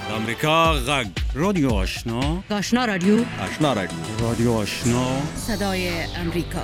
د امریکا غږ رادیو آشنا، آشنا رادیو، آشنا رادیو، رادیو آشنا، صدای امریکا.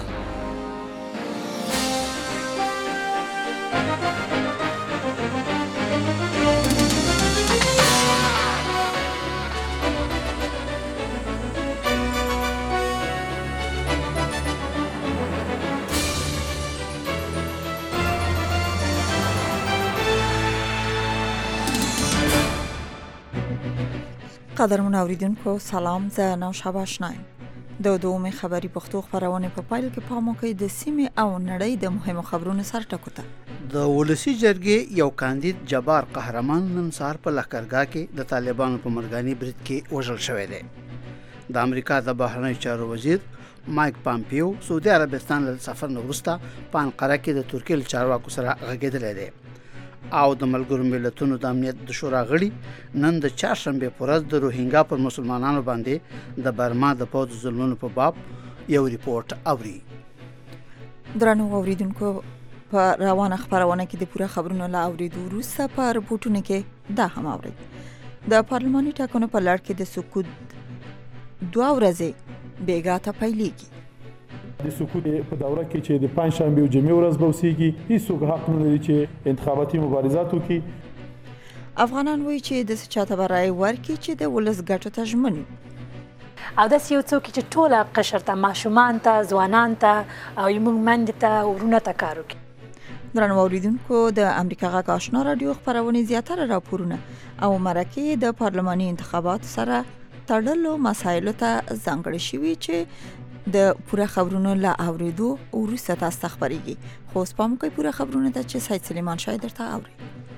قدرمن اوریدونکو سلام، زه نوشابه آشنایم. د دومې خبری پښتو خبرونه په پایل کې پامو کوي د سیمې او نړۍ د مهمو خبرونو سر ټکو ته. د ولسی جرګې یو کاندید جبار قهرمان نن سهار په لښکرګاه کې د طالبانو په مرګاني برید کې وژل شوی دی. د امریکا د بهرنیو چارو وزیر مایک پامپیو سعودي عربستان له سفر نه وروسته په انقره کې د ترکیې له چارواکو سره غږېدلی دی. او د ملګرو ملتونو د امنیت د شورا غړي نن د چهارشنبه په ورځ د روهینګا پر مسلمانانو باندې د برما د پوځ ظلمونو په باب یو ریپورت اوري. درنو اوریدونکو په روانه خبرونه کې د پوره خبرونو لا اوریدو وروسته په رپورټونو کې دا هم اوري. د پارلماني ټاکنو په لړ کې د سقوط 2 ورځې بیګا ته پیلېږي. د سقوط په دوره کې چې د پنځشنبه او جمعې ورځ بوسیږي، هیڅوک حق نه لري چې انتخاباتي مبارزات وکړي. افغانان وایي چې د چاته برای ورکړي چې د ولس ګټو ته ژمن وي. او داسې یو څوک چې ټوله قشر ته، ماشومان ته، ځوانان ته او موږ میندې ته، ورونه ته کار وکړي. درنو اوریدونکو د امریکا غږ آشنا رادیو خبرونه زیاتره راپورونه او مرکې د پارلماني انتخابات سره تړلو مسایلو ته ځانګړې شوي چې د پوره خبرونو لا اوریدو وروسته تاسو خبريږي. خو سپام کوي پوره خبرونه ته چې سید سلیمان شاه درته اوري.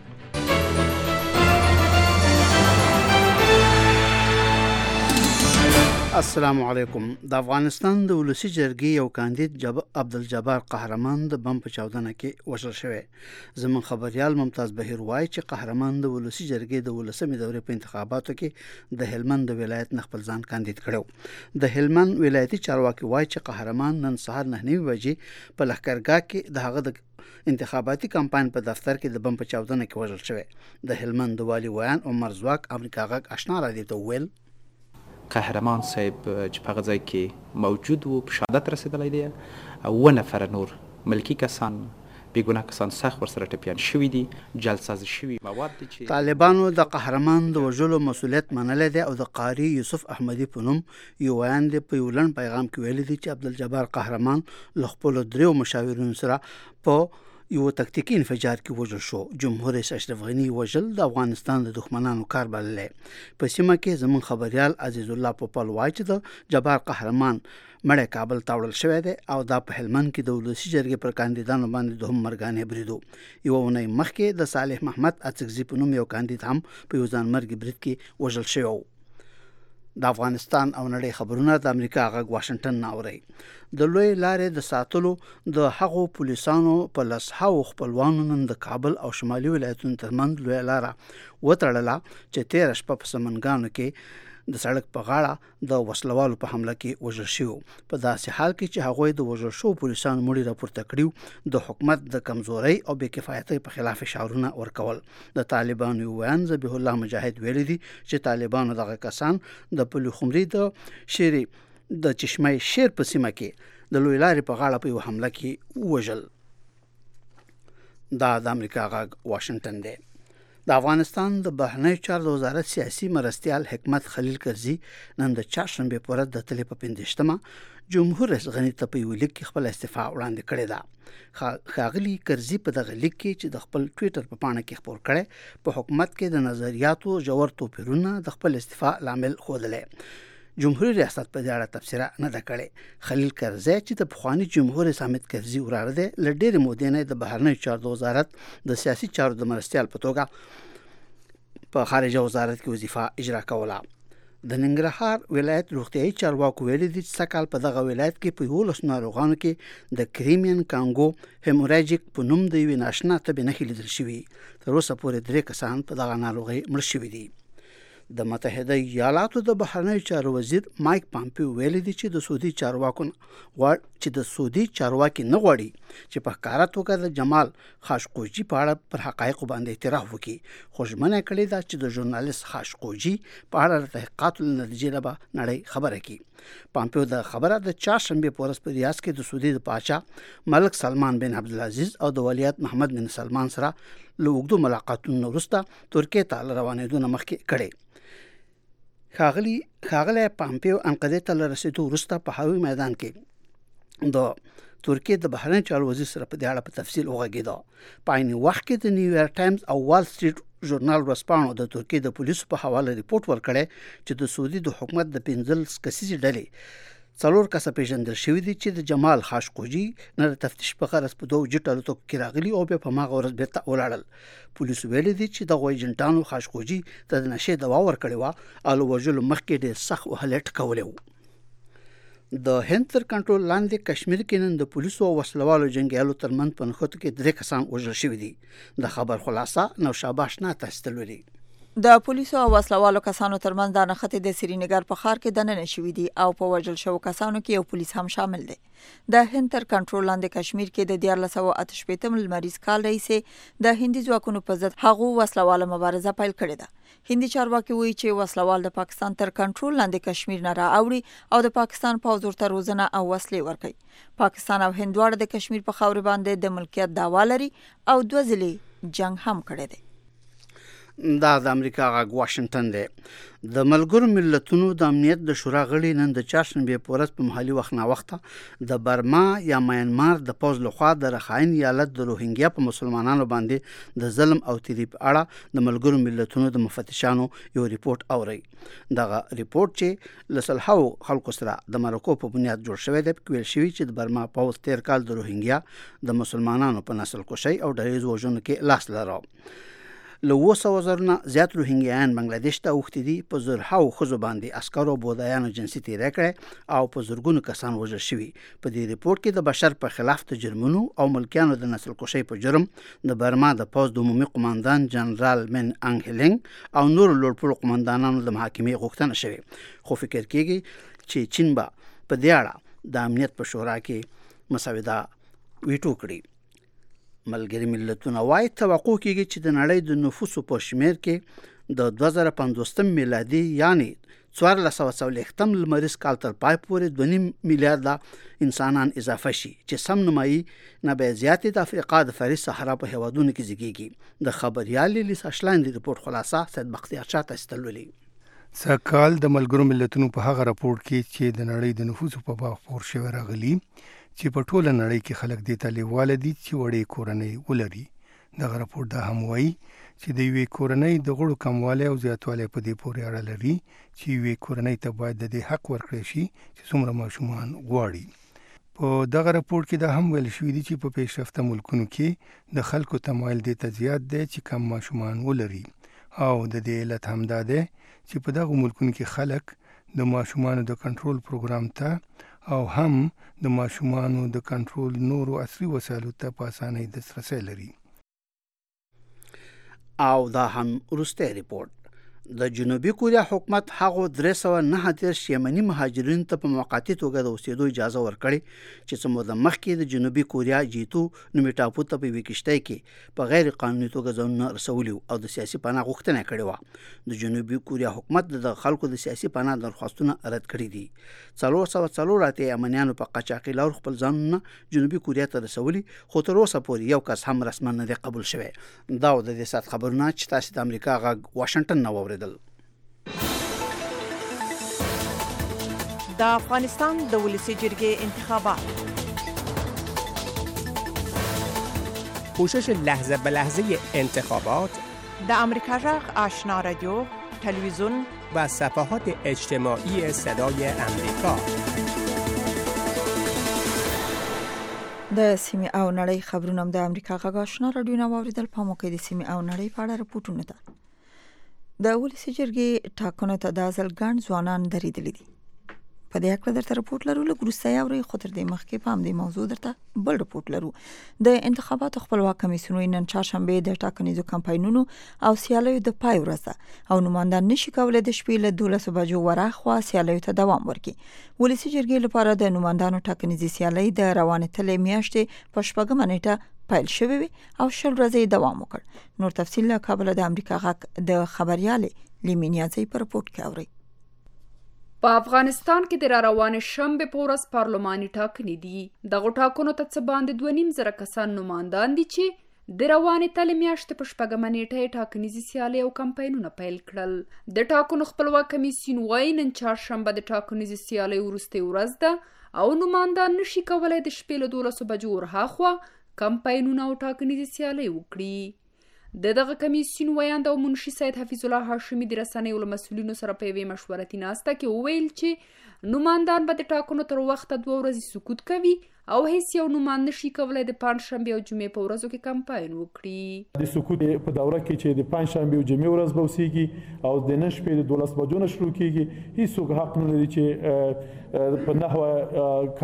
السلام علیکم. د افغانستان د ولسی جرګې یو کاندید عبدالجبار قهرمان د بم په چاودنه کې وژل شوی. زمون خبريال ممتاز بهیر وایي چې قهرمان د ولسی جرګې د ولسمې دورې په انتخاباتو کې د هلمند ولایت نه خپل ځان کاندید کړو. د هلمند ولایتي چارواکي وایي چې قهرمان نن سهار 9:30 بجې په لښکرګاه کې د هغه د انتخاباتي کمپاین په دفتر کې د بم په چاودنه کې وژل شوی. د هلمند والي ویان عمر زواک امریکا غږ آشنا رادیو ته ویل قهرمان صاحب چې په غځای کې موجود وو په شهادت رسیدلی دی او 9 نفر نور ملکی کسان بیګناه کسان سخت ورسره ټپیان شوي دي. جلسازي شوي مواد دي چې طالبانو د قهرمان د وژلو مسولیت منلی دی او د قاری یوسف احمدی په نوم یو ویان دی په یو لنډ پیغام کې ویلي دي چې عبدالجبار قهرمان له خپلو 3 مشاورینو سره په یو تکتیکی انفجار کې وژل شو. جمهور رئیس اشرف غنی وژل د افغانستان د دښمنانو کار بللی. په سیمه کې زمون خبريال عزیز الله پوپل وایي چې د جبار قهرمان مړی کابل ته وړل شوی دی او دا په هلمند کې د ولسی جرګې پر کاندیدانو باندې دوهم مرګانې بریدو. یو اونۍ مخکې د صالح محمد اڅکزي په نوم یو کاندید هم په یو ځانمرګي برید کې وژل شوی و. د افغانستان او نړۍ خبرونه د امریکا غږ واشنگټن نه اوري. د لوی لارې د ساتلو د هغو پولیسانو په لسهاو خپلوانو نن د کابل او شمالي ولایتونو ترمنځ لوی لاره وتړله چې 13 شپه په سمنګانو کې د سړک په غاړه د وسلوالو په حمله کې وژل شو. په داسې حال کې چې هغوی د وژل شو پولیسانو مړي راپورته کړیو د حکومت د کمزوري او بې کفایتۍ په خلاف اشارونه ورکول. د طالبانو ویان ذبیح الله مجاهد ویلي دي چې طالبانو دغه کسان د پلخمري د شيري د چشمه شیر په سیمه کې د لوی لارې په غاړه په یو حمله کې وژل. دا د امریکا غږ واشنگټن دی. د افغانستان د بهرنیو چارو وزارت سیاسي مرستیال حکمت خلیل کرزي نن د چهارشنبه په ورځ د تلې په 15مه جمهور رئیس غنی ته په یو لیک کې خپل استعفا وړاندې کړې ده. ښاغلي کرزي په دغه لیک کې چې د خپل ټویټر په پاڼه کې خپور کړي په حکومت کې د نظریاتو ژور توپیرونه د خپل استعفا لامل ښودلې. جمهوریت ریاست په دې اړه تبصره نه ده کړې. خلیل کرزي چې د پخوانی جمهور رئیس حامد کرزي وراره دی له ډېرې مودې نه د بهرنیو چارو وزارت د سیاسي چارو د مرستیال په توګه په خارجه وزارت کې وظیفه اجرا کوله. د ننګرهار ولایت روغتیايي چارواکو ویلي دي چې سکهال په دغه ولایت کې په 11 ناروغانو کې د کریمین کانګو هیموراجیک په نوم د یوې ناشنا تبې نښې لیدل شوي. تر اوسه پورې 3 کسان په دغه ناروغۍ مړ شوي دي. د متحده ایالاتو د بهرنیو چارو وزیر مایک پامپیو ویلي دی چې د سعودي چارواکي نه غواړي چې په ښکاره توګه د جمال خاشقجي په اړه پر حقایقو باندې اعتراف وکړي، خو ژمنه کړې ده چې د ژورنالیست خاشقجي په اړه د تحقیقاتو له نتیجې نه به نړۍ خبره کړي. پامپیو د خبره د چهارشنبې په ورځ په ریاض کې د سعودي د پاچا ملک سلمان بن عبدالعزیز او د ولیعهد محمد بن سلمان سره له اوږدو ملاقاتونو وروسته ترکیې ته روانېدو نه مخکې کړی. ښاغلی پامپیو انقرې ته له رسېدو وروسته په هوایي میدان کې د ترکیې د بهرنیو چارو وزیر سره په دې اړه په تفصیل وغږېده. په عین وخت کې د نیویارک ټایمز او وال سټریټ ژورنال ورځپاڼو د ترکیې د پولیسو په حواله ریپورت ورکړی چې د سعودي د حکومت د 15 کسیزې ډلې 4 کسه پیژندل شوي دي چې د جمال خاشقجي نه د تفتیش په غرض په 2 جټ الوتکو کې راغلي او بیا په ماغه ورځ بیرته ولاړل. پولیسو ویلي دي چې دغه ایجنټانو خاشقجي ته د نشې دوا ورکړې وه او له وژلو مخکې ډېر سخت وهل ټکولی و. د هند تر کنټرول لاندې کشمیر کې نن د پولیسو او وسلوالو جنګیالو ترمنځ په نښتو کې 3 کسان وژل شوي دي. د خبر خلاصه نوشابه اشنا تاسو ته لري. د پولیسو او وسلوالو کسانو ترمنځ د نښتې د سرینګر په ښار کې دننه شوي دي او په وژل شوو کسانو کې یو پولیس هم شامل دی. د هند تر کنټرول لاندې کشمیر کې د 1488 لمریز کال راهیسې د هندي ځواکونو په ضد هغو وسلواله مبارزه پیل کړې ده. هندي چارواکي وایي چې وسلوال د پاکستان تر کنټرول لاندې کشمیر نه راوړي او د پاکستان پوځ ورته روزنه او وسلې ورکوي. پاکستان او هند دواړه د کشمیر په خاورې باندې د ملکیت دعوا لري او 2 ځلې جنگ هم کړی دی. دا د امریکا غږ واشنگټن دی. د ملګرو ملتونو د امنیت د شورا غړي نن د چهارشنبې په ورځ په محلي وخت ناوخته د برما یا میانمار د پوځ لخوا د رخاین ایالت د روهینګیا په مسلمانانو باندې د ظلم او تیری په اړه د ملګرو ملتونو د مفتشانو یو ریپورت اوري. دغه ریپورت چې لسلهاو خلکو سره د مرکو په بنیاد جوړ شوی دی، په ویل شوی چې د برما پوځ 13 کال د روهینګیا د مسلمانانو په نسل کشي او ډلهییز وژنو کې لاس لرو. له 200,000 نه زیات روهینګیان بنگلاديش ته اوښتي دي. په زرهاو ښځو باندې عسکرو بودایانو جنسي تیری کړی او په زرګونو کسان وژل شوي. په دې ریپورت کې د بشر په خلاف د جرمونو او ملکیانو د نسل کشۍ په جرم د برما د پوځ د عمومي قماندان جنرال من انګ او نور لوړپوړو قماندانانو د محاکمې غوښتنه شوې، خو فکر کېږي چې چین به په دې اړه د امنیت په شورا کې مسوده ویټو کړي. ملګري ملتونه وايي توقع کېږي چې د نړۍ د نفوسو په شمیر کې د 2050 میلادي یعنی 1440 لمریز کال تر پای پورې 2.5 میلیارډ انسانان اضافه شي چې سم نمایي نه به زیاتې د افریقا د فری صحرا په هیوادونو کې زیږیږي. د خبريال لیسا شلاند ریپورت خلاصه سید بختیار شاه تستلولي. سکهال د ملګرو ملتونو په هغه راپور کې چې د نړۍ د نفوسو په باب خبر شوی راغلی چې په ټوله نړۍ کې خلک د طالبواله دي چې وړې کورنۍ ولري. دغه راپور دا هم وایي چې د یوې کورنۍ د غړو کموالی او زیاتوالی په دې پورې اړه لري چې یوې کورنۍ ته باید د دې حق ورکړی شي چې څومره ماشومان غواړي. په دغه راپور کې دا هم ویل شوي دي چې په پیشرفته ملکونو کې د خلکو تمایل دې ته زیات دی چې کم ماشومان ولري او د دې علت هم دا دی چې په دغه ملکونو کې خلک د ماشومانو د کنټرول پروګرام ته او هم د ماشومانو د کنټرول نورو عصري وسایلو ته په اسانۍ دسترسی لري. او دا هم وروستی ریپورت. د جنوبي کوریا حکومت هغو 339 یمني مهاجرینو ته په موقتي توګه د اوسېدو اجازه ورکړې چې څه موده مخکې د جنوبي کوریا جیتو نومي ټاپو ته په یوې کښتۍ کې په غیر قانوني توګه ځانونه رسولي او د سیاسي پناه غوښتنه کړې وه. د جنوبي کوریا حکومت د خلکو د سیاسي پناه درخواستونه رد کړي دي. 404 یمنیانو په قاچاقي لور خپل ځانونه جنوبي کوریا ته رسولي، خو تر اوسه پورې یو کس هم رسما نه دی قبول شوی. دا د دې سات خبرونه چې تاسو د امریکا غږ واشنگټن نه واورئ. د افغانستان د ولسی جرګې انتخابات، پوشش لحظه به لحظه انتخابات د امریکا غږ آشنا رادیو، تلویزیون و صفحات اجتماعی صدای امریکا. د سیمې او نړۍ خبرونه د امریکا غږ آشنا رادیو نه واوریدل. په موقع د سیمې او نړۍ په اړه راپورټونه ده. د ولسی جرګې ټاکنو ته د ځل ګڼ ځوانان درېدلي دي. په دې اړه درته رپورټ لرو. لږ وروسته یې اورئ، خو تر دې مخکې په همدې موضوع درته بل رپورټ لرو. د انتخاباتو خپلواک کمیسیون نن چهارشنبه د ټاکنیزو کمپاینونو او سیالیو د پای ورځ ده او نمایندان نشي کولای د شپې له 12 بجو وراخوا سیالیو ته دوام ورکړي. ولسي جرګې لپاره د نمایندانو ټاکنیزي سیالۍ د روانې تلې میاشتې په 8 نیټه پیل شوې وي او 10 ورځې دوام وکړ. نور تفصیل له کابل د امریکا غږ د خبريالې لیمینیازي پر رپورټ کې اورئ. په افغانستان کې د روانې شنبه په ورځ پارلماني ټاکنې دي. دغه ټاکنو ته څه باندې 2.5 کسان نمایندان دي چې د روانې تلې میاشتې په 8 نیټه ټاکنیزي سیالۍ او کمپاینونه پیل کړل. د ټاکنو خپلواک کمیسیون وايي نن چهارشنبه د ټاکنیزي سیالۍ وروستۍ ورځ ده او نمایندان نشي کولای د شپې له 12 بجو ورهاخوا کمپاینونه او ټاکنیزي سیالۍ وکړي. دغه کمیسیون ویاند او منشي سید حفیظ الله هاشمي د رسنیو له مسؤلینو سره په یوې مشورتي ناسته کې وویل چې نمایندان به د ټاکنو تر وخته 2 ورځې سکوت کوي او هیڅ یو نمایند نشي کولای د پنځشنبه او جمعې په ورځو کې کمپاین وکړي. د سکوت په دوره کې چې د پنځشنبه او جمعې ورځ به وسیږي او د نن شپې د 12 بجو نه شروع کیږي، هیڅوک حق نه لري چې په نحوه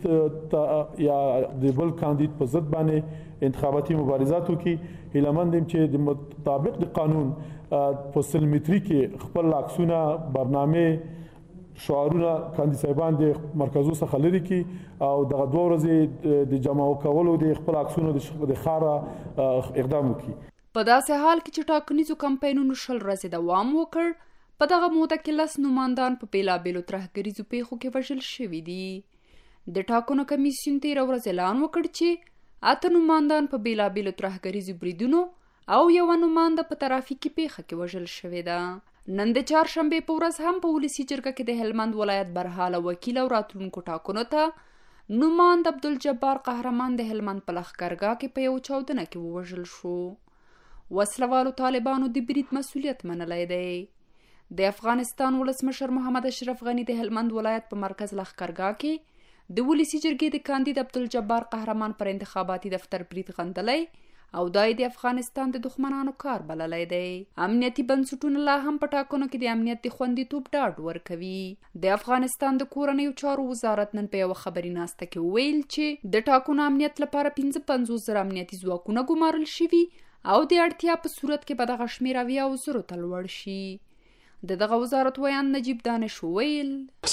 کاندید یا د بل کاندید په ضد باندې انتخاباتي مبارزات وکړي. هیلمندم چې د مطابق د قانون په 100 متري کې خپل عکسونه، برنامه، شعارونه کاندید صاحبان د مرکزو څخه لري کی او دغه 2 ورځې د جمع کولو د خپل عکسونو د خاره اقدام وکړي. په داسې حال کې چې ټاکنیزو کمپاینونو 10 ورځې دوام وکړ، په دغه موده کې 10 نمایندان په بیلابیلو ترهګریزو پیښو کې وژل شوي دي. د ټاکنو کمیسیون 13 ورځې اعلان وکړ چې 8 نمایندان په بیلابیلو ترهګریزو بریدونو او یو نماینده په ترافیکي پیښه کې وژل شوې ده. نن د چهارشنبه په ورځ هم په ولسي جرګه کې د هلمند ولایت برحاله وکیل او راتلونکو ټاکنو ته نماینده عبدالجبار قهرمان د هلمند په لښکرګاه کې په یو چاودنه کې ووژل شو. وسلوالو طالبانو د برید مسؤلیت منلی دی. د افغانستان ولسمشر محمد اشرف غني د هلمند ولایت په مرکز لښکرګاه کې د ولسي جرګې د کاندید عبدالجبار قهرمان پر انتخاباتي دفتر برید غندلی او دای د افغانستان د دښمنانو کار بللی دی. امنیتي بنسټونه لا هم په ټاکنو کې د امنیت د خوندیتوب ډاډ ورکوي. د افغانستان د کورنیو چارو وزارت نن په یوه خبري ناسته کې وویل چې د ټاکنو امنیت لپاره 55,000 امنیتي ځواکونه ګمارل شوي او د اړتیا په صورت کې به دغه شمېر 70,000 ته لوړ شي. دغه وزارت ویان نجیب دانش ویل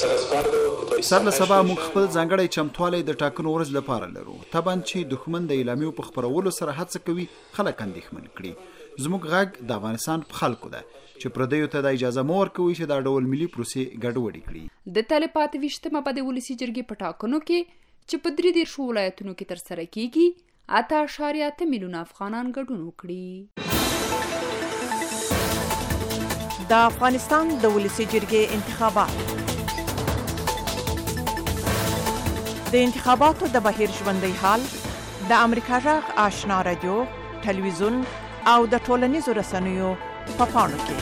سر له سبا موږ خپل ځانګړی چمتوالی د ټاکنو ورځ لپاره لرو. طبعا چې دښمن د اعلامیو په خپرولو سره هڅه کوي خلک اندېښمن کړي. زموږ غږ د افغانستان په خلکو ده چې پردیو ته د اجازه مو ورکوي چې دا ډول ملي پروسې ګډوډې کړي. د تلې پاتې ویشتمه به د ولسي جرګې په ټاکنو کې چې په 33 ولایتونو کې ترسره کیږي 8.8 میلیونه افغانان ګډون وکړي. د افغانستان د ولسي جرګې انتخابات. د انتخاباتو د بهیر ژوندۍ حال د امریکا غږ آشنا رادیو، ټلویزیون او د ټولنیزو رسنیو په پاڼو کې.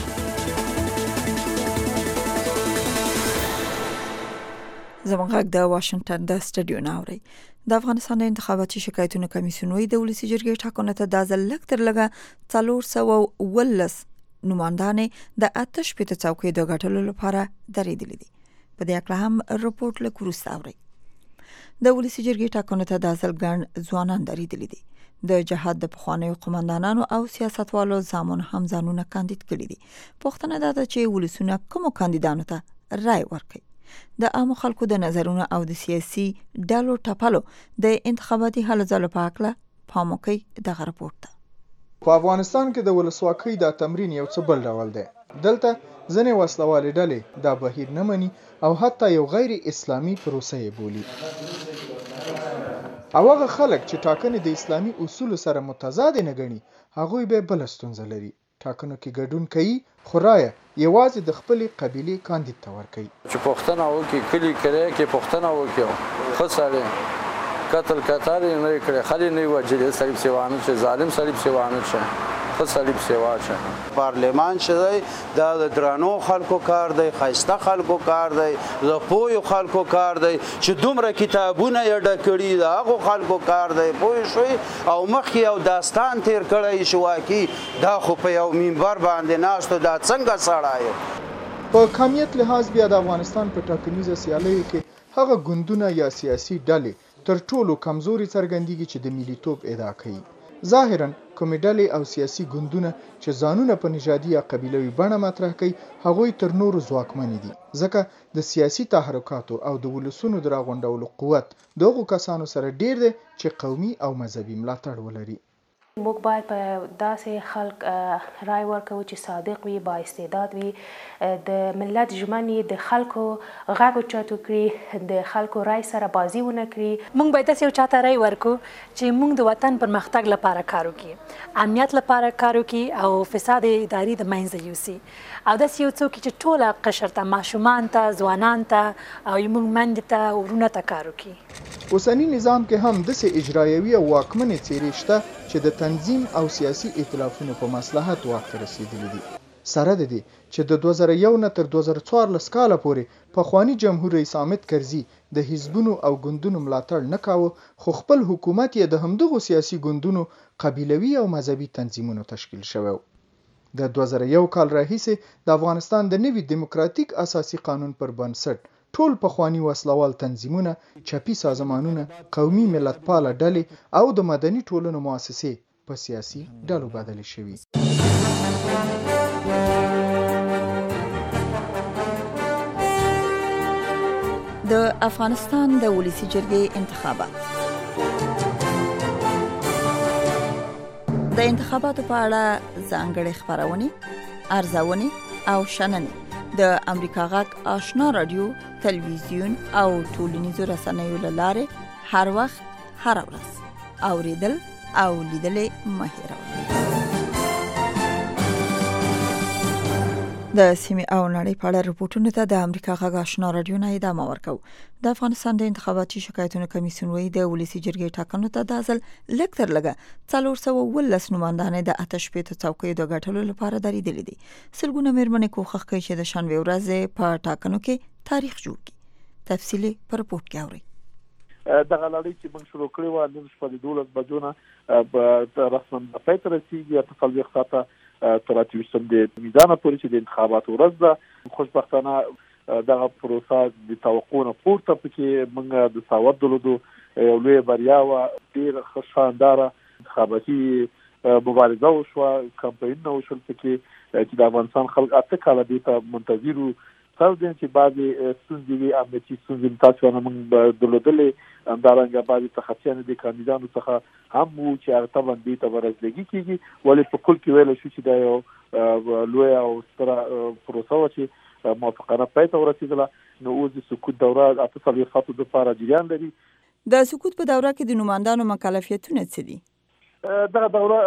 زموږ غږ د واشنگټن د سټډیو نه اورئ. د افغانستان د انتخاباتي شکایتونو کمیسیون وایي د ولسي جرګې ټاکنو ته د ځل لږ تر لږه 419 نمایندانې د 8 څوکۍ د ګټلو لپاره درېدلې دي. په دې اړه هم رپورټ له وروسته اورئ. د ولسي جرګې ټاکنو ته د ځل ګڼ ځوانان درېدلي دي. د جهاد د پخوانیو قومندانانو او سیاستوالو زامن هم ځانونه کاندید کړي دي. پوښتنه دا ده چې ولسونه کومو کاندیدانو ته رای ورکوي. د عامو خلکو د نظرونو او د سیاسي ډلو ټپلو د انتخاباتي هلو ځلو په اړه پام وکړئ. دغه رپورټ ته په افغانستان کې د ولسواکۍ دا تمرین یو څه بل ډول دی. دلته ځینې وسلوالې ډلې دا بهیر نه مني او حتی یو غیر اسلامي پروسه یې بولي. او هغه خلک چې ټاکنې د اسلامي اصولو سره متضاد نه ګڼي هغوی به بل ستونزه لري. ټاکنو کې ګډون کوي خو رایه یوازې د خپلې قبیلې کاندید ته ورکوي. چې پوښتنه وکړي کلي کرایه کې پوښتنه وکړي ښه سړی قتل کتار نه کړي خالي نه وجلې صلیب سیوانه چې ظالم صلیب سیوانه چې ښه صلیب سیوا چې پارلمان چې د درانو خلکو کار دی، خایسته خلکو کار دی، د پوهو خلکو کار دی چې دومره کتابونه یې ډک کړي د هغو خلکو کار دی. پوه شوئ او مخکې یو داستان تیر کړی شواکي دا خو په یو منبر باندې ناستو دا څنګه سړی په کمیت لحاظ بیا د افغانستان په ټاکنیزه سیالیو کې هغه ګوندونه یا سیاسي ډلې تر ټولو کمزوري څرګندېږي چې د ملیتوب ادعا کوي. ظاهراً کومې ډلې او سیاسي ګوندونه چې ځانونه په نژادي یا قبیلوي بڼه مطرح کوي هغوی تر نورو ځواکمن دي، ځکه د سیاسي تحرکاتو او د ولسونو د راغونډولو قوت دغو کسانو سره ډیر دی چې قومي او مذهبي ملاتړ ولري. موږ باید په داسې خلک رای ورکوو چې صادق وي، با استعداد وي، د ملت ژمن وي، د خلکو غږ اوچت کړي، د خلکو رای سره بازي ونه کړي. موږ باید داسې یو چاته رای ورکړو چې موږ د وطن پرمختګ لپاره کار وکړي، امنیت لپاره کار وکړي او فساد اداري د منځه یوسي، او داسې یو څوک چې ټوله قشر ته، ماشومان ته، ځوانان ته او موږ میندې ته، ورونه ته کار وکړي. اوسنی نظام کې هم داسې اجرایوي او واکمنې څیرې شته چې د تنظیم او سیاسي ائتلافونو په مصلحت واک ته رسېدلي دي. سره د دې چې د 2001 نه تر 2014 کاله پورې پخواني جمهور رئیس حامد کرزي د حزبونو او ګوندونو ملاتړ نه کاوه، خو خپل حکومت یې د همدغو سیاسي ګوندونو، قبیلوي او مذهبي تنظیمونو تشکیل شوی. د 2001 کال راهیسې د افغانستان د نوي دیموکراتیک اساسي قانون پر بنسټ ټول پخواني وسلوال تنظیمونه، چپي سازمانونه، قومي ملتپاله ډلې او د مدني ټولنو مؤسسې په سیاسي ډلو بدلې شوي. د افغانستان د ولسی جرګې انتخابات. د انتخاباتو په اړه ځانګړې خبرونه، ارزونه او شننه د امریکا غږ آشنا رادیو، تلویزیون او ټولنیزو رسنیو له لارې هر وخت هر ورځ اوریدل او لیدل مه هېروئ. د سیمې او نړۍ په اړه رپورټونو ته د امریکا غږ آشنا رادیو نه ادامه ورکوو. د افغانستان د انتخاباتي شکایتونو کمیسیون وایي د ولسی جرګې ټاکنو ته د ځل لږ تر لږه 419 نوماندانې د آتش پېته څوکیو د ګټلو لپاره درېدلې دي. سلګونه مېرمنې کوښښ کوي چې د شنبې ورځې په ټاکنو کې تاریخ جوړ کړي. تفصیلي په رپورټ کې اورئ. دغه لړۍ چې موږ شروع کړې وه نن شپه د 12 بجو نه رسما پای ته رسېږي، اته څلوېښت ساعته تر 28 د میدان پورې چې د انتخاباتو ورځ ده. خوشبختانه دغه پروسه د توقع نه پورته پکې موږ د ساوت درلودو، یو لوی بریا وه، ډېره ښه شانداره انتخاباتي مبارزه وشوه، کمپاینونه وشول پکې چې د افغانستان خلک 8 کاله دې ته منتظر وو. تاسو چې بعضې ستونزې وي، امنیتي ستونزې تاسو نه موږ درلودلې، همدارنګه بعضې تخصیانې د کاندیدانو څخه هم وو چې هغه طبعا دې ته به رسېدګي کېږي، ولې په کل کې ویلی شو چې دا یو لویه او ستره پروسه وه چې موافقانه پای ته ورسېدله. نو اوس د سکوت دوره 48 ساعتو دپاره جریان لري. د سکوت په دوره کې د نوماندانو مکلفیتونه څه دي؟ دغه دوره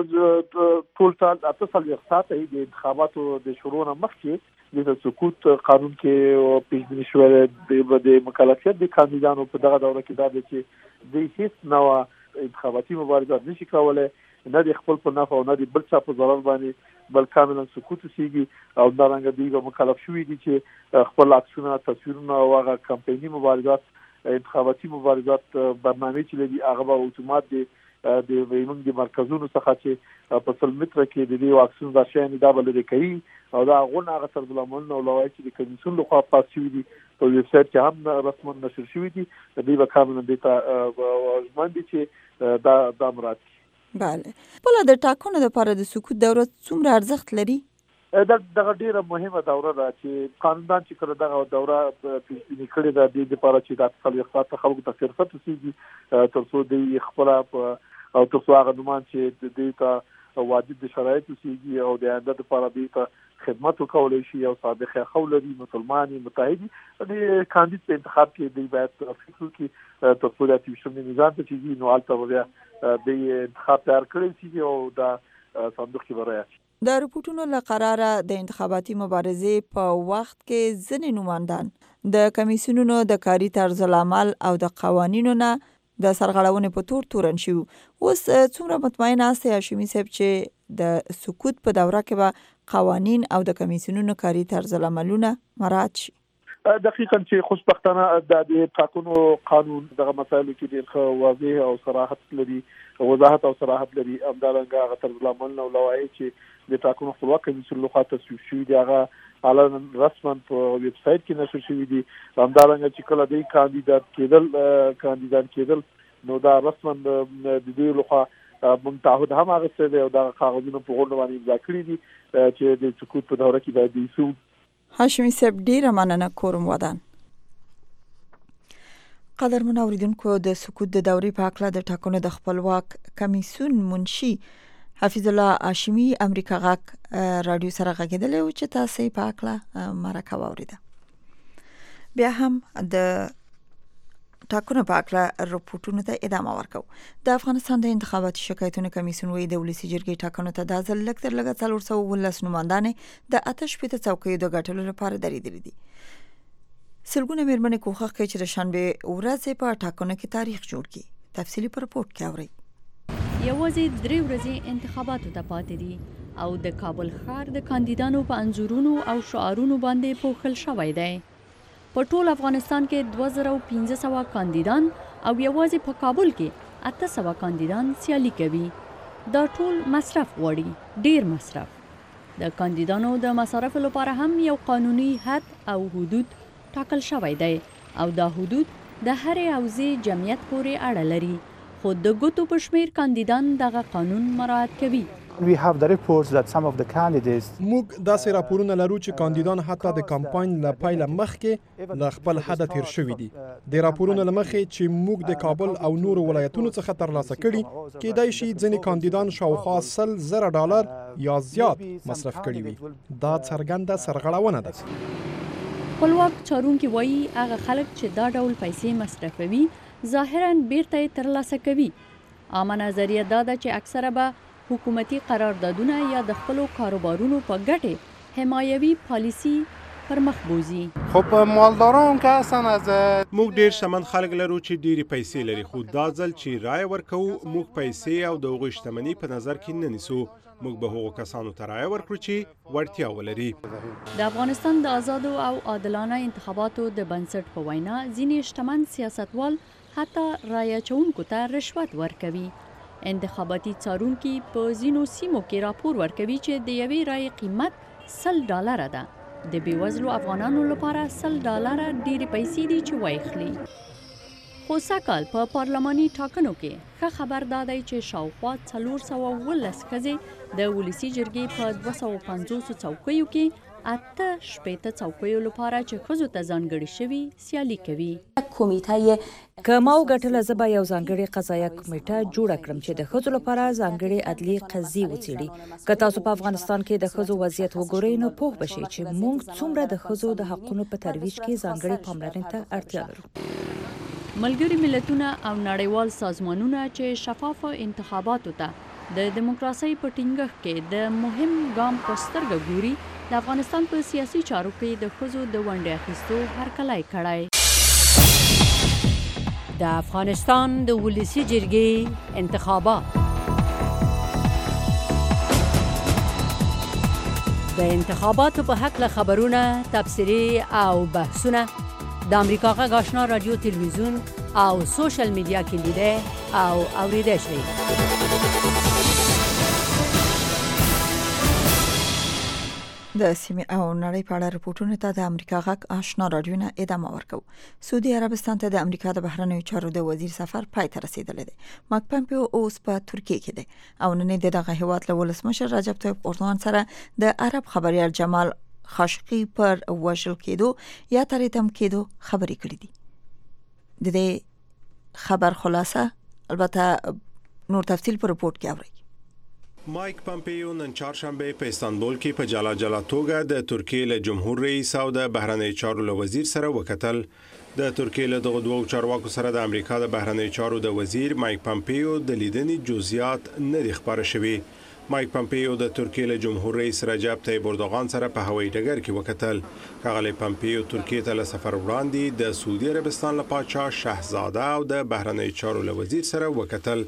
ټول ټال 48 ساعته د انتخاباتو د شروع نه مخکې د سکوت قانون کې پیژندل شوی د مکلفیت د کاندیدانو په دغه دوره کې دا دی چې د هیڅ نوع انتخاباتي مبارزات نشي کولای، نه د خپل په نفع او نه د بل چا په ضرر باندې، بل کاملا سکوت وسیږي. او همدارنګه دوی به مکلف شوي دي چې خپل عکسونه، تصویرونه او هغه کمپایني مبارزات، انتخاباتي مبارزات برنامې چې لري هغه به اتومات دي د ویمنګ د مرکزونو څخه چې په 100 متره کې د دې واکسین د شایې دا بل لري کوي، او دا غون هغه تر بلمن او لوای چې د کمیسیون لخوا پاس شوی دي په ویب سایت کې هم رسما نشر شوی دي. د دې به کامل دیتا ژمن دي چې دا مراد. بله. بل د ټاکنو لپاره د سکوت دوره څومره ارزښت لري؟ دغه ډیره مهمه دوره ده چې قانوندان چې کله دغه دوره پیشبیني کړې ده د لپاره چې د 40 ساعت خلکو ته فرصت وسیږي تر څو د خپل او تر څو هغه نومان چې د دې ته واجب شرایط وسیږي او د آینده لپاره دې ته خدمت وکولای شي او سابقه خولري مسلمانۍ متحدي د کاندید په انتخاب کې دی باید فکر وکړي تر څو د تیشن نظام ته چې نو البته بیا د انتخاب تیار کړی شي او دا صندوق کې ورایي. د رپورټونو له قراره د انتخاباتي مبارزې په وخت کې ځینې نوماندان د کمیسیونونو د کاري طرز العمل او د قوانینو نه د سرغړونې په تورن شو. اوس څومره مطمئن یاست هاشمي صاحب چې د سکوت په دوره کې به قوانین او د کمیسیونونو کاري طرز العملونه مراعات شي؟ دقیقاً چې خوشبختانه د ټاکنو قانون دغه مسایلو کې ډېر واضح او صراحت لري، وضاحت او صراحت لري. همدارنګه هغه طرز العمل او لوایح چې د ټاکنو خپلواک کمیسیون لخوا تصویب شوي دي هغه الان رسما په ویب سایټ کې نشر شوی دي. همدارنګه چې کله دوی کاندیدان کېدل نو دا رسما د دوی لخوا موږ تعهد هم اخیستی دی او دا کاغذونه په غونډه باندې امضا کړي دي چې د سقوط په دوره کې باید ایسو. هاشمي صاحب ډیره مننه کوم ودان. قدرمن اوریدونکو د سقوط د دورې په اړه د ټاکنو د خپلواک کمیسیون منشي حفیظ الله هاشمي امریکا غاک رادیو سره غږیدل او چې تاسو په اړه مرکه واوریده. بیا هم د ټاکنو په اړه رپورټونو ته ادامه ورکو. د افغانستان د انتخاباتي شکایتونو کمیسیون وی د ولسی جرګې ټاکنو ته د ځل لکتر لګا 419 نمائندانې د آتش پته څوکۍ د غټلو لپاره درېدلې دي. سلګونه مېرمنې کوښښ کوي چې د شنبه ورځې په ټاکنو کې تاریخ جوړ کړي. تفصیلی په رپورت کې اورئ. یوازې 3 ورځې انتخاباتو ته پاتې دي او د کابل ښار د کاندیدانو په انځورونو او شعارونو باندې پوښل شوی دی. په ټول افغانستان کې 2500 کاندیدان او یوازې په کابل کې 800 کاندیدان سیالي کوي. دا ټول مصرف غواړي، ډیر مصرف. د کاندیدانو د مصارف لپاره هم یو قانوني حد او حدود ټاکل شوی دی او دا حدود د هرې حوزې جمعیت پورې اړه لري، خو د ګوتو په شمیر کاندیدان دغه قانون مراعات کوي. موږ داسې راپورونه لرو چې کاندیدان حتی د کمپاین له پیله مخکې له خپل حده تیر شوي دي. د راپورونو له مخې چې موږ د کابل او نورو ولایتونو څخه ترلاسه کړي، کېدای شي ځینې کاندیدان شاوخوا $100,000 یا زیات مصرف کړي وي. دا څرګنده سرغړونه ده. خپلواک چارونکي وایي هغه خلک چې دا ډول پیسې مصرفوي ظاهراً بیرته یې ترلاسه کوي. عامه نظریه دا ده چې اکثره به حکومتي قراردادونه یا د خپلو کاروبارونو په ګټې حمایوي پالیسي پر مخ بوزي. خو په مالداران که اصلا از موږ ډیر شتمن خلک لرو چې ډیرې پیسې لري، خو دا ځل چې رایه ورکوو موږ پیسې او د هغوی شتمني په نظر کې نه نیسو. موږ به هغو کسانو ته رایه ورکړو چې وړتیا ولري. د افغانستان د آزادو او عادلانه انتخاباتو د بنسټ په وینا ځینې شتمن سیاستوال حتی رایه چونکو ته رشوت ورکوي. انتخاباتي څارونکي په ځینو سیمو کې راپور ورکوي چې د یوې رایې قیمت $100 ده. د بېوزلو افغانانو لپاره $100 ډېرې پیسې دي چې وایخلي. خو سږکال په پارلماني ټاکنو کې ښه خبر دا دی چې شاوخوا 419 ښځې د ولسي جرګې په 250 څوکیو کې 8 څوکیو لپاره چې ښځو ته ځانګړې شوي سیالي کوي. کمیټه که ما وګټله زه به یو ځانګړې قضایه کمیټه جوړه کړم چې د ښځو لپاره ځانګړې عدلي قضیې وڅېړي. که تاسو په افغانستان کې د ښځو وضعیت وګورئ نو پوه بشئ چې موږ څومره د ښځو د حقونو په ترویج کې ځانګړې پاملرنې ته اړتیا لرو. ملګري ملتونه او نړیوال سازمانونه چې شفاف انتخاباتو ته د دیموکراسۍ په ټینګښت کې د مهم ګام په سترګه ګوري، د افغانستان په سیاسي چارو کې د ښځو د ونډې اخیستو هرکلی کړی. د افغانستان د ولسی جرګې انتخابات. د انتخاباتو په حق له خبرونه، تبصرې او بحثونه د امریکا غږ آشنا رادیو تلویزیون او سوشل میډیا کې لیدل او اوریدل شئ. د سیمې او نړۍ په اړه رپورټونو ته د امریکا غږ آشنا رادیو نه ادامه ورکو. سعودي عربستان ته د امریکا د بهرنیو چارو د وزیر سفر پای ته رسیدلی دی. مایک پامپیو اوس په ترکیه کې دی او نن د دغه هیواد له ولسمشر رجب طیب اردوغان سره د عرب خبریال جمال خاشقی پر وژل کېدو یا تریتم کېدو خبرې کړې دي. د دې خبر خلاصه البته نور تفصیل په رپورت کې اورئ. مایک پامپیو نن چهارشنبه په استانبول کې په جلا جلا توګه د ترکیې له جمهور رئیس او د بهرنیو چارو له وزیر سره وکتل. د ترکیې له دغو دوو چارواکو سره د امریکا د بهرنیو چارو د وزیر مایک پامپیو د لیدنې جزئیات نه دي خبره شوي. مایک پامپیو د ترکیې له جمهور رئیس رجب طیب اردوغان سره په هوایي ډګر کې وکتل. ښاغلی پامپیو ترکیې ته له سفر وړاندې د سعودي عربستان له پاچا شهزاده او د بهرنیو چارو له وزیر سره وکتل.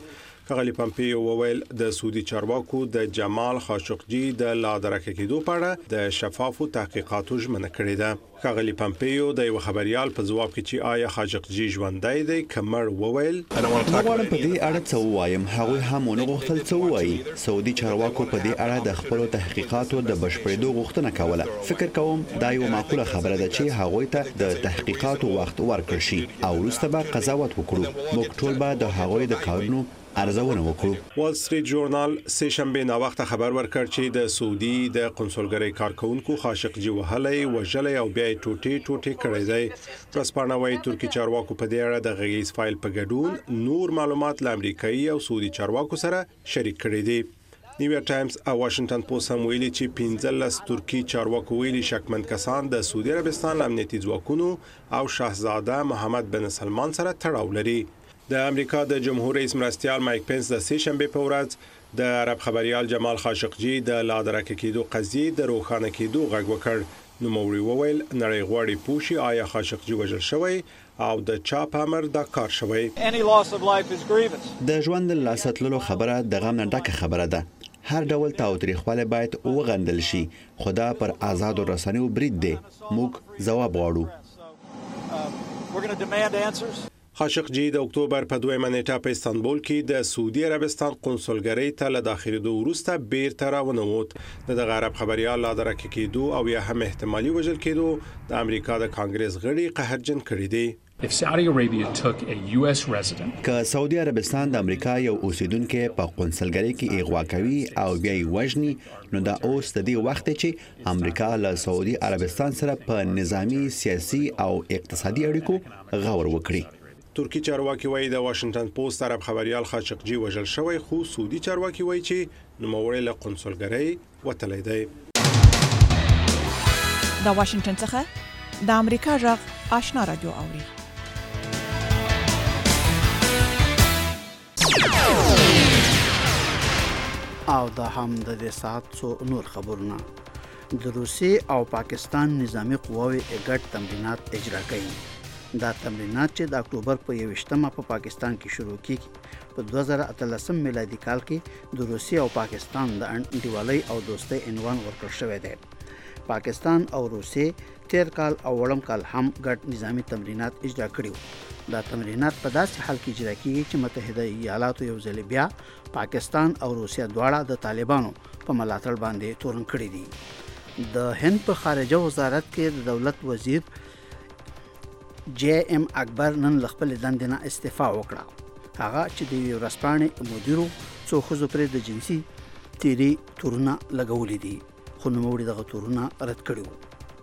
ښاغلي پامپیو وویل د سعودي چارواکو د جمال خاشقجي د لادرکه کېدو په اړه د شفافو تحقیقاتو ژمنه کړې ده. ښاغلي پامپیو د یو خبريال په ځواب کې چې آیا خاشقجي ژوندی دی کمر وویل غواړم په دې اړه څه ووایم. هغوی هم ونه غوښتل څه ووایي. سعودي چارواکو په دې اړه د خپلو تحقیقاتو د بشپړېدو غوښتنه کوله. فکر کوم دا یو معقوله خبره ده چې هغوی ته د تحقیقاتو وخت ورکړل شي او وروسته به قضاوت وکړو. موږ ټول به د هغوی د کارونو ارزونه وکړو. وال سټریټ ژورنال سه شنبه نا وخت خبر ورکړ چې د سعودي د قونسلګرۍ کارکونکو خاشقجي وهلې وژلې او بیا ټوټي کړې ده. پرسپانوي ترکی چارواکو په دې اړه د غږیز فایل په ګډون نور معلومات له امریکایي او سعودي چارواکو سره شریک کړي دي. نیویارک ټایمز او واشنگټن پوسټ هم ویلي چې 15 ترکی چارواکو ویلي شکمن کسان د سعودي عربستان امنیتي ځواکونو او شاهزاده محمد بن سلمان سره تړاو لري. د امریکا د جمهور رئیس مرستیال مایک پنس د سه شنبه په ورځ د عرب خبريال جمال خاشقجي د لادرکه کېدو قضیې د روښانه کېدو غږ وکړ. نو موري وویل نړۍ غواړي پوښي آیا خاشقجي وژل شوی او د چا په امر دا کار شوی. د ژوند لاسه تللو خبره د غم نه ډکه خبره ده. هر ډول تاوتریخواله باید وغندل شي. خدا پر آزاد رسنیو برید دی. موږ ځواب غواړو. خاشقجي د اکتوبر په 2 نیټه په استانبول کې د سعودي عربستان قونسلګرۍ ته له داخليدو وروسته بیرته راونوت. د عرب خبريال لادرکه کېدو او یا هم احتمالي وژل کېدو د امریکا د کانګرس غړي قهرجن کړي دي. If Saudi Arabia took a US resident که سعودي عربستان د امریکا یو اوسیدونکو په قونسلګرۍ کې اغوا کوي او بیا یې وژني نو دا اوس د دې وخت چې امریکا له سعودي عربستان سره په نظامی سیاسي او اقتصادي اړیکو غور وکړي. ترکی چارواکي وایي د واشنگټن پوسټ عرب خبريال خاشقجي وژل شوی خو سعودي چارواکي وایي چې نوموړی له قونسلګرۍ وتلی دی. د واشنگټن څخه د امریکا غږ آشنا رادیو اوري. او دا هم د دې ساعت څو نور خبرونه. د روسي او پاکستان نظامی قواوې ګډ تمرینات اجرا کوي. دا تمرینات چې د اکتوبر په 21مه په پاکستان کې شروع کیږي په 2013 میلادي کال کې د روسي او پاکستان د انډیوالۍ او دوستۍ عنوان ورکړل شوی دی. پاکستان او روسي تیر کال او وړم کال هم ګډ نظامی تمرینات اجرا کړیو. دا تمرینات په داسې حال کې اجرا کیږي چې متحده ایالاتو یو ځل بیا پاکستان او روسیا دواړه د طالبانو په ملاتړ باندې تورن کړی دي. د هند په خارجه وزارت کې د دولت وزیر جے ایم اکبر نن خپل دندې نه استعفا وکړه. هغه چې د ورسپانې مدیرو څو خزو پر د جنسي تیری تورونه لګولې دي خو نوموړي دغه تورونه رد کړیو.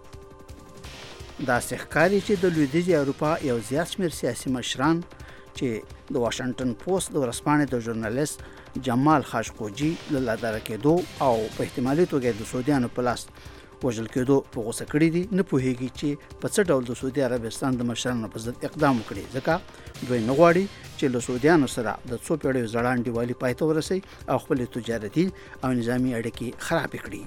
دا ښکاري چې د لویدیځي اروپا یو زیات شمېر سیاسي مشران چې د واشنگټن پوسټ د ورسپانې د ژورنالیست جمال خاشقجي له لادرکه کېدو او په احتمالي توګه د سعودیانو په لاس وژل کېدو په غوسه کړی دي. نه پوهیږي چې په څه ډول د سعودي عربستان د مشرانو په ضد اقدام وکړي ځکه دوی نه غواړي چې له سعودیانو سره د څو پیړیو زړه انډیوالي پای ته ورسي او خپل تجارتي او نظامی اړیکې خراب کړي.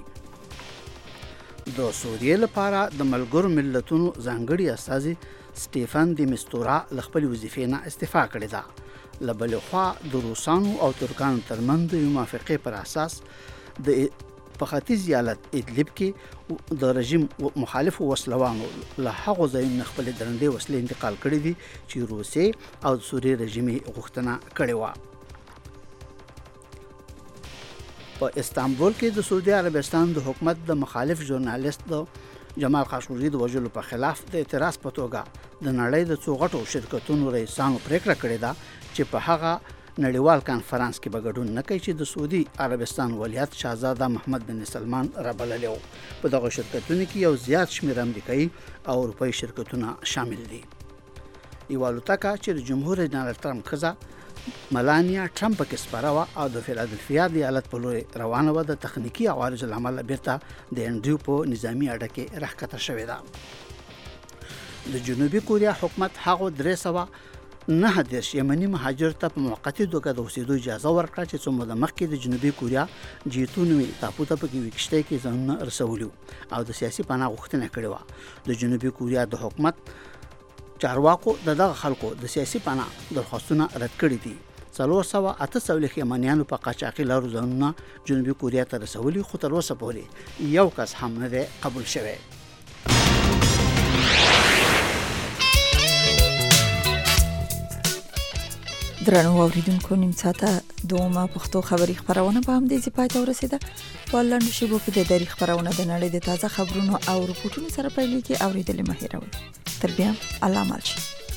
د سوریې لپاره د ملګرو ملتونو ځانګړي استازي سټيفن دی مستورا له خپل وظیفې نه استعفا کړې ده. له بلې خوا د روسانو او ترکانو ترمنځ یو موافقې پر اساس د په ختیځ ایالت ادلب کې د رژیم مخالف وسلوانو له هغو ځایونو خپل درندې وسلې انتقال کړې دي چې روسي او سوریې رژیم غوښتنه کړې وه. په استانبول کې د سعودي عربستان د حکومت د مخالف ژورنالیست جمال خاشقجي د وژلو په خلاف د اعتراض په توګه د نړۍ د څو غټو شرکتونو رئیسانو پریکړه کړې ده چې په هغه نړیوال کانفرنس کې به ګډون نه کوي چې د سعودي عربستان ولیعهد شاهزاده محمد بن سلمان رابللی و. په دغه شرکتونو کې یو زیات شمېر امریکایي او اروپایي شرکتونه شامل دي. یوه الوتکه چې د جمهور رئیس ډانلډ ټرمپ ښځه ملانیا ټرمپ کې سپاره وه او د فیلادلفیا د ایالت په لوري روانه وه، د تخنیکي عوارضو له امله بیرته د انډریو په نظامي اډه کې راښکته شوې ده. د جنوبي کوریا حکومت هغو 309 یمني مهاجر ته په موقتي توګه د اوسېدو اجازه ورکړه چې څو موده مخکې د جنوبي کوریا جیتونوي ټاپو ته په کې کشتۍ کې ځانونه رسولي او د سیاسي پناه غوښتنه کړې وه. د جنوبي کوریا د حکومت چارواکو دغه خلکو د سیاسي پناه درخواستونه رد کړي دي. 448 یمنیانو په قاچاقي لارو ځانونه جنوبي کوریا ته رسولي، خو تر اوسه پورې یو کس هم نه دی قبول شوی. درنو اوریدونکو، نیم ساعته دومه پښتو خبري خبرونه په همدې ځای پای ته ورسیده. په لاندې شیبو کې د دری خبرونه د نړۍ د تازه خبرونو او رپورټونو سره پیلېږي. اوریدل مه هېروئ. تر بیا الله مل شي.